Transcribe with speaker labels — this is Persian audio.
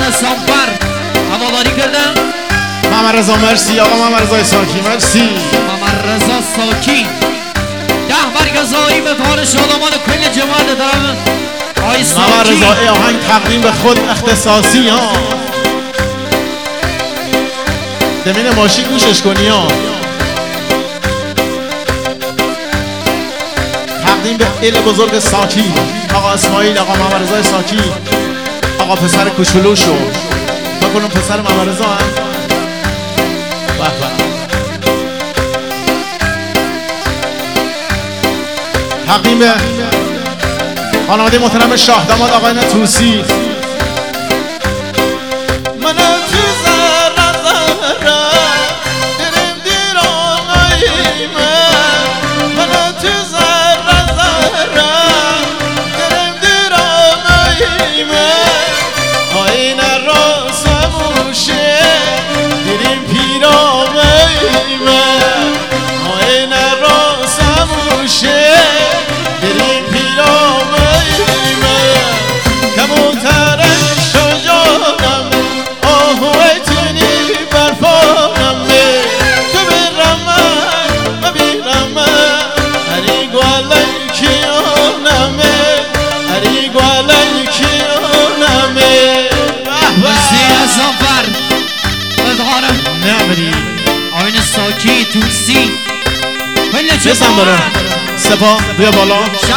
Speaker 1: سامپر هواداری کردن.
Speaker 2: محمد رضا مرسی، آقا محمد رضا ساکی مرسی.
Speaker 1: محمد رضا ساکی ده برگزاری به فار شادمان کل جماعت دارم آی ساکی.
Speaker 2: محمد رضا آهنگ تقدیم به خود اختصاصی ها. دمین ماشین گوشش کنی ها. تقدیم به ال بزرگ ساکی، آقا اسماعیل، آقا محمد رضا ساکی، آقا پسر کوچولوشو بکنم پسر محمد رضا هم. به به. تقدیم به خانواده محترم شاه داماد آقایان توسی.
Speaker 1: آین ساکی توسی
Speaker 2: بسن برو سپاه بیا بالا.